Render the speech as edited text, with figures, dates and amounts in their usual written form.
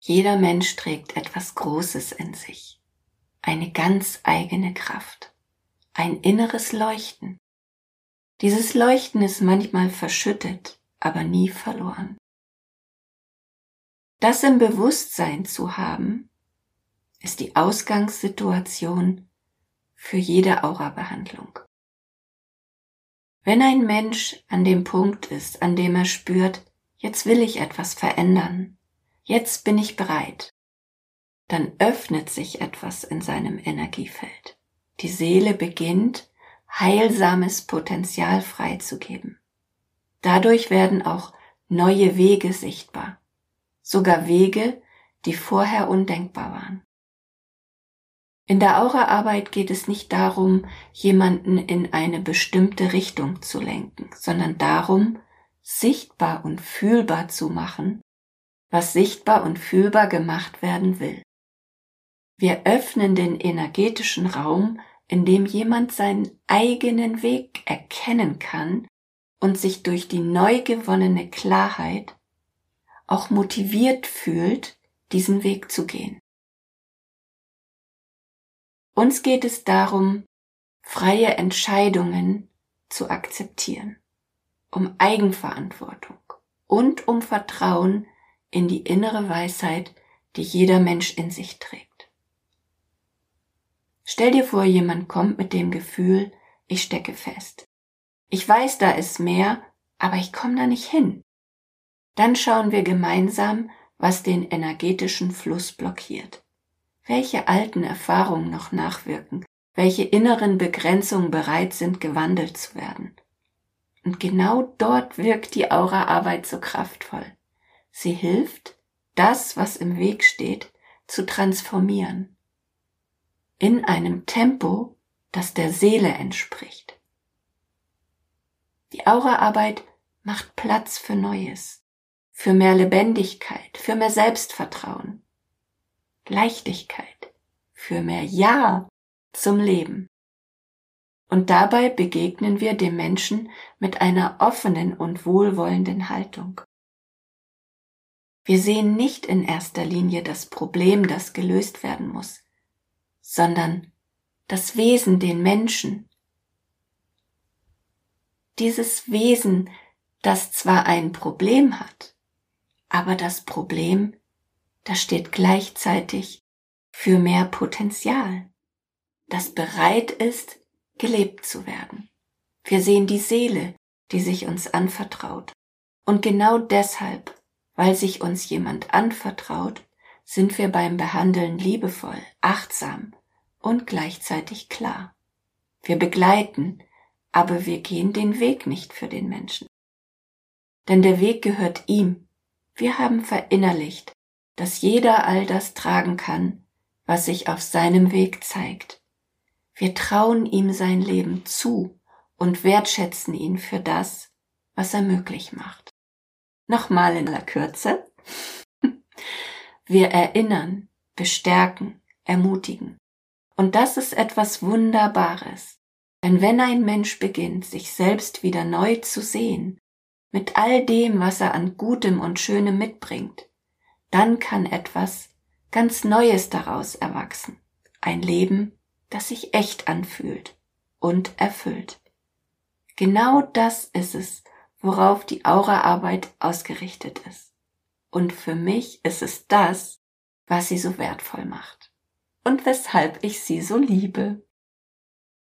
Jeder Mensch trägt etwas Großes in sich, eine ganz eigene Kraft, ein inneres Leuchten. Dieses Leuchten ist manchmal verschüttet, aber nie verloren. Das im Bewusstsein zu haben, ist die Ausgangssituation für jede Aura-Behandlung. Wenn ein Mensch an dem Punkt ist, an dem er spürt, jetzt will ich etwas verändern, jetzt bin ich bereit, dann öffnet sich etwas in seinem Energiefeld. Die Seele beginnt, heilsames Potenzial freizugeben. Dadurch werden auch neue Wege sichtbar, sogar Wege, die vorher undenkbar waren. In der Auraarbeit geht es nicht darum, jemanden in eine bestimmte Richtung zu lenken, sondern darum, sichtbar und fühlbar zu machen, was sichtbar und fühlbar gemacht werden will. Wir öffnen den energetischen Raum, in dem jemand seinen eigenen Weg erkennen kann und sich durch die neu gewonnene Klarheit auch motiviert fühlt, diesen Weg zu gehen. Uns geht es darum, freie Entscheidungen zu akzeptieren, um Eigenverantwortung und um Vertrauen in die innere Weisheit, die jeder Mensch in sich trägt. Stell dir vor, jemand kommt mit dem Gefühl, ich stecke fest. Ich weiß, da ist mehr, aber ich komme da nicht hin. Dann schauen wir gemeinsam, was den energetischen Fluss blockiert. Welche alten Erfahrungen noch nachwirken, welche inneren Begrenzungen bereit sind, gewandelt zu werden. Und genau dort wirkt die Auraarbeit so kraftvoll. Sie hilft, das, was im Weg steht, zu transformieren. In einem Tempo, das der Seele entspricht. Die Auraarbeit macht Platz für Neues, für mehr Lebendigkeit, für mehr Selbstvertrauen. Leichtigkeit, für mehr Ja zum Leben. Und dabei begegnen wir dem Menschen mit einer offenen und wohlwollenden Haltung. Wir sehen nicht in erster Linie das Problem, das gelöst werden muss, sondern das Wesen, den Menschen. Dieses Wesen, das zwar ein Problem hat, aber das Problem, das steht gleichzeitig für mehr Potenzial, das bereit ist, gelebt zu werden. Wir sehen die Seele, die sich uns anvertraut. Und genau deshalb, weil sich uns jemand anvertraut, sind wir beim Behandeln liebevoll, achtsam und gleichzeitig klar. Wir begleiten, aber wir gehen den Weg nicht für den Menschen. Denn der Weg gehört ihm. Wir haben verinnerlicht, dass jeder all das tragen kann, was sich auf seinem Weg zeigt. Wir trauen ihm sein Leben zu und wertschätzen ihn für das, was er möglich macht. Nochmal in aller Kürze. Wir erinnern, bestärken, ermutigen. Und das ist etwas Wunderbares. Denn wenn ein Mensch beginnt, sich selbst wieder neu zu sehen, mit all dem, was er an Gutem und Schönem mitbringt, dann kann etwas ganz Neues daraus erwachsen. Ein Leben, das sich echt anfühlt und erfüllt. Genau das ist es, worauf die Auraarbeit ausgerichtet ist. Und für mich ist es das, was sie so wertvoll macht. Und weshalb ich sie so liebe.